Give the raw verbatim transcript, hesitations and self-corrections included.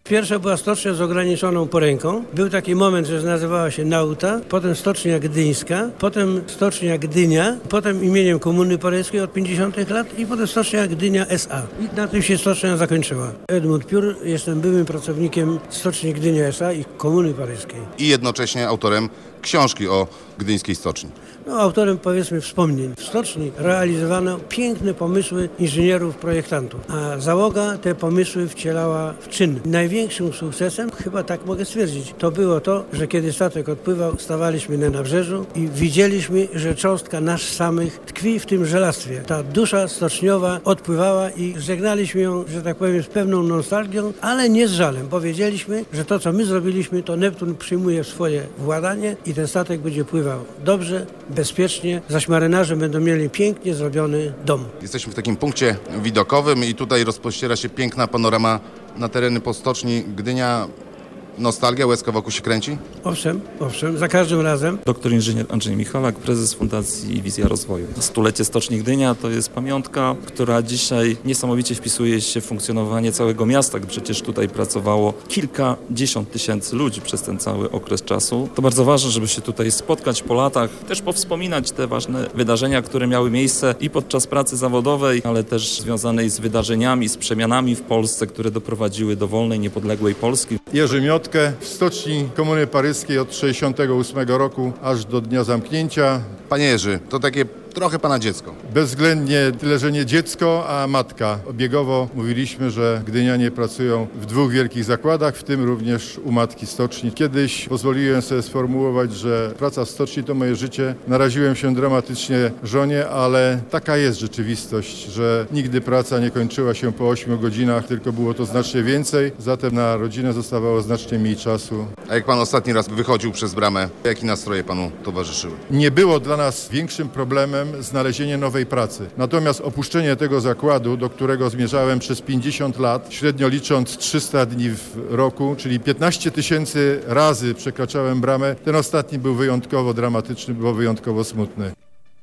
Pierwsza była stocznia z ograniczoną poręką. Był taki moment, że nazywała się Nauta, potem stocznia gdyńska, potem stocznia Gdynia, potem imieniem Komuny Paryskiej od pięćdziesiątych lat i potem stocznia Gdynia S A. I na tym się stocznia zakończyła. Edmund Piór, jestem byłym pracownikiem stoczni Gdynia S A i Komuny Paryskiej. I jednocześnie autorem książki o gdyńskiej stoczni. No, autorem, powiedzmy, wspomnień. W stoczni realizowano piękne pomysły inżynierów, projektantów, a załoga te pomysły wcielała w czyn. Największym sukcesem, chyba tak mogę stwierdzić, to było to, że kiedy statek odpływał, stawaliśmy na nabrzeżu i widzieliśmy, że cząstka nas samych tkwi w tym żelastwie. Ta dusza stoczniowa odpływała i żegnaliśmy ją, że tak powiem, z pewną nostalgią, ale nie z żalem. Powiedzieliśmy, że to, co my zrobiliśmy, to Neptun przyjmuje w swoje władanie i ten statek będzie pływał dobrze, bezpiecznie, zaś marynarze będą mieli pięknie zrobiony dom. Jesteśmy w takim punkcie widokowym i tutaj rozpościera się piękna panorama na tereny po stoczni Gdynia. Nostalgia, łezka wokół się kręci? Owszem, owszem, za każdym razem. Doktor inżynier Andrzej Michalak, prezes Fundacji Wizja Rozwoju. Stulecie Stoczni Gdynia to jest pamiątka, która dzisiaj niesamowicie wpisuje się w funkcjonowanie całego miasta. Przecież tutaj pracowało kilkadziesiąt tysięcy ludzi przez ten cały okres czasu. To bardzo ważne, żeby się tutaj spotkać po latach, też powspominać te ważne wydarzenia, które miały miejsce i podczas pracy zawodowej, ale też związanej z wydarzeniami, z przemianami w Polsce, które doprowadziły do wolnej, niepodległej Polski. Jerzy Miotkę w stoczni Komuny Paryskiej od sześćdziesiątego ósmego roku aż do dnia zamknięcia. Panie Jerzy, to takie trochę pana dziecko. Bezwzględnie tyle, że nie dziecko, a matka. Obiegowo mówiliśmy, że Gdynianie pracują w dwóch wielkich zakładach, w tym również u matki stoczni. Kiedyś pozwoliłem sobie sformułować, że praca w stoczni to moje życie. Naraziłem się dramatycznie żonie, ale taka jest rzeczywistość, że nigdy praca nie kończyła się po ośmiu godzinach, tylko było to znacznie więcej. Zatem na rodzinę zostawało znacznie mniej czasu. A jak pan ostatni raz wychodził przez bramę, jakie nastroje panu towarzyszyły? Nie było dla nas większym problemem znalezienie nowej pracy. Natomiast opuszczenie tego zakładu, do którego zmierzałem przez pięćdziesiąt lat, średnio licząc trzysta dni w roku, czyli piętnaście tysięcy razy przekraczałem bramę, ten ostatni był wyjątkowo dramatyczny, był wyjątkowo smutny.